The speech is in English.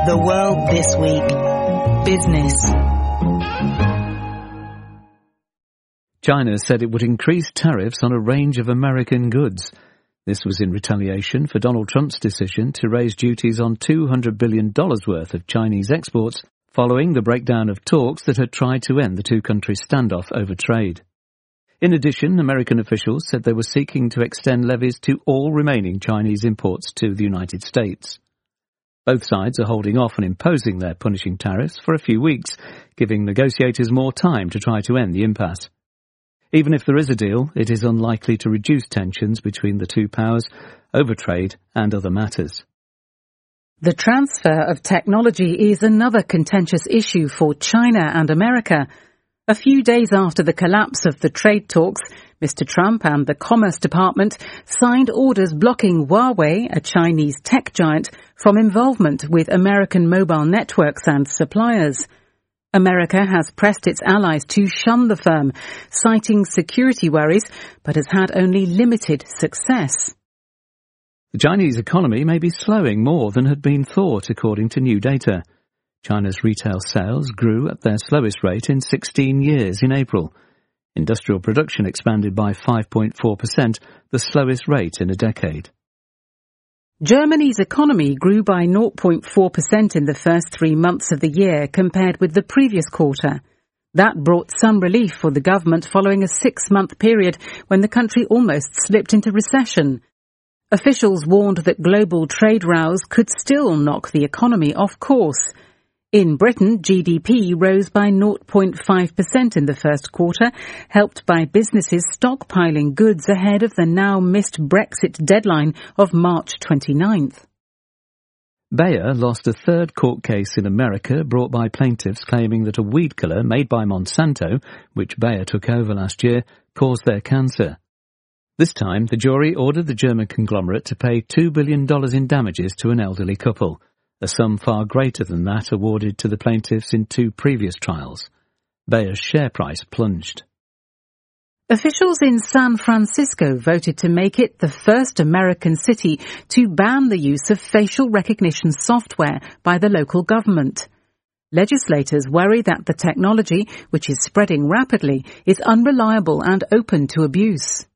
The World This Week. Business. China said it would increase tariffs on a range of American goods. This was in retaliation for Donald Trump's decision to raise duties on $200 billion worth of Chinese exports following the breakdown of talks that had tried to end the two countries' standoff over trade. In addition, American officials said they were seeking to extend levies to all remaining Chinese imports to the United States. Both sides are holding off on imposing their punishing tariffs for a few weeks, giving negotiators more time to try to end the impasse. Even if there is a deal, it is unlikely to reduce tensions between the two powers over trade and other matters. The transfer of technology is another contentious issue for China and America. A few days after the collapse of the trade talks, Mr. Trump and the Commerce Department signed orders blocking Huawei, a Chinese tech giant, from involvement with American mobile networks and suppliers. America has pressed its allies to shun the firm, citing security worries, but has had only limited success. The Chinese economy may be slowing more than had been thought, according to new data. China's retail sales grew at their slowest rate in 16 years in April. Industrial production expanded by 5.4%, the slowest rate in a decade. Germany's economy grew by 0.4% in the first 3 months of the year compared with the previous quarter. That brought some relief for the government following a 6-month period when the country almost slipped into recession. Officials warned that global trade rows could still knock the economy off course. In Britain, GDP rose by 0.5% in the first quarter, helped by businesses stockpiling goods ahead of the now-missed Brexit deadline of March 29th. Bayer lost a third court case in America brought by plaintiffs claiming that a weed killer made by Monsanto, which Bayer took over last year, caused their cancer. This time, the jury ordered the German conglomerate to pay $2 billion in damages to an elderly couple, a sum far greater than that awarded to the plaintiffs in 2 previous trials. Bayer's share price plunged. Officials in San Francisco voted to make it the first American city to ban the use of facial recognition software by the local government. Legislators worry that the technology, which is spreading rapidly, is unreliable and open to abuse.